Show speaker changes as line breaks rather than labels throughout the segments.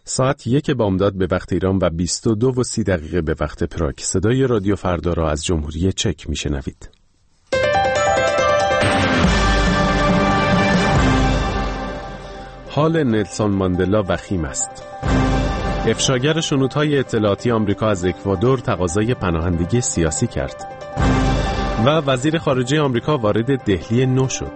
ساعت 1 بامداد به وقت ایران و 22:30 به وقت پراگ. صدای رادیو فردا را از جمهوری چک میشنوید. حال نلسون ماندلا وخیم است. افشاگر شنودهای اطلاعاتی آمریکا از اکوادور تقاضای پناهندگی سیاسی کرد و وزیر خارجه آمریکا وارد دهلی نو شد.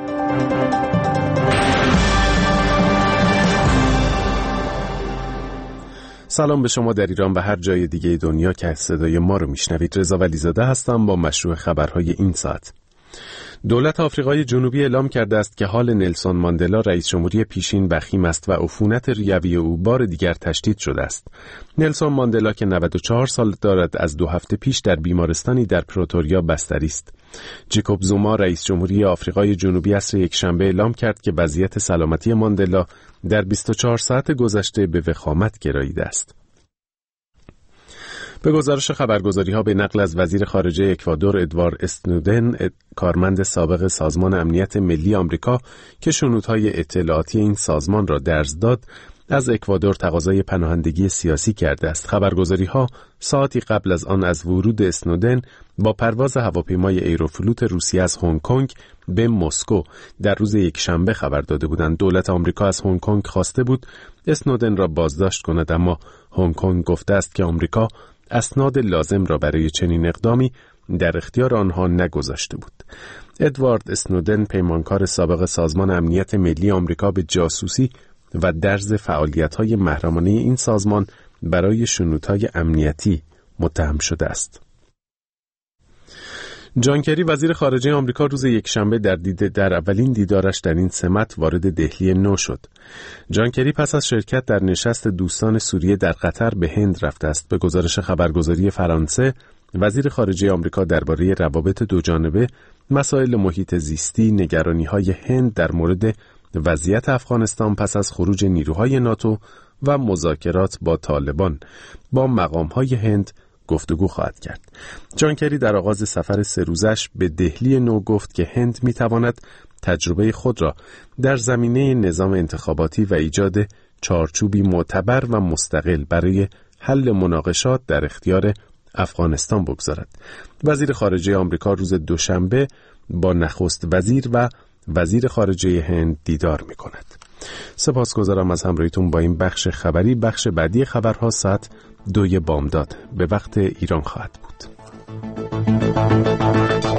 سلام به شما در ایران و هر جای دیگه دنیا که صدای ما رو میشنوید. رضا ولیزاده هستم با مشروع خبرهای این ساعت. دولت آفریقای جنوبی اعلام کرده است که حال نلسون ماندلا رئیس جمهوری پیشین وخیم است و عفونت ریوی او بار دیگر تشدید شده است. نلسون ماندلا که 94 سال دارد از 2 هفته پیش در بیمارستانی در پروتوریا بستری است. جیکوب زوما رئیس جمهوری آفریقای جنوبی عصر یکشنبه اعلام کرد که وضعیت سلامتی ماندلا در 24 ساعت گذشته به وخامت گراییده است. به گزارش خبرگزاری‌ها به نقل از وزیر خارجه اکوادور ادوارد اسنودن، کارمند سابق سازمان امنیت ملی آمریکا که شنودهای اطلاعاتی این سازمان را درز داد، از اکوادور تقاضای پناهندگی سیاسی کرده است. خبرگزاری‌ها ساعتی قبل از آن از ورود اسنودن با پرواز هواپیمای ایروفلوت روسیه از هنگ کنگ به مسکو در روز یکشنبه خبر داده بودند. دولت آمریکا از هنگ کنگ خواسته بود اسنودن را بازداشت کند، اما هنگ کنگ گفته است که آمریکا اسناد لازم را برای چنین اقدامی در اختیار آنها نگذاشته بود. ادوارد اسنودن، پیمانکار سابق سازمان امنیت ملی آمریکا، به جاسوسی و درز فعالیت‌های محرمانه این سازمان برای شنودهای امنیتی متهم شده است. جان کری وزیر خارجه آمریکا روز یکشنبه در اولین دیدارش در این سمت وارد دهلی نو شد. جان کری پس از شرکت در نشست دوستان سوریه در قطر به هند رفته است. به گزارش خبرگزاری فرانسه، وزیر خارجه آمریکا درباره روابط دوجانبه، مسائل محیط زیستی، نگرانی‌های هند در مورد وضعیت افغانستان پس از خروج نیروهای ناتو و مذاکرات با طالبان با مقام‌های هند گفتگو خواهد کرد. جان کری در آغاز سفر 3 روزش به دهلی نو گفت که هند می‌تواند تجربه خود را در زمینه نظام انتخاباتی و ایجاد چارچوبی معتبر و مستقل برای حل مناقشات در اختیار افغانستان بگذارد. وزیر خارجه آمریکا روز دوشنبه با نخست وزیر و وزیر خارجه هند دیدار می‌کند. سپاسگزارم از همراهیتون با این بخش خبری. بخش بعدی خبرها ساعت 2 بامداد به وقت ایران خواهد بود.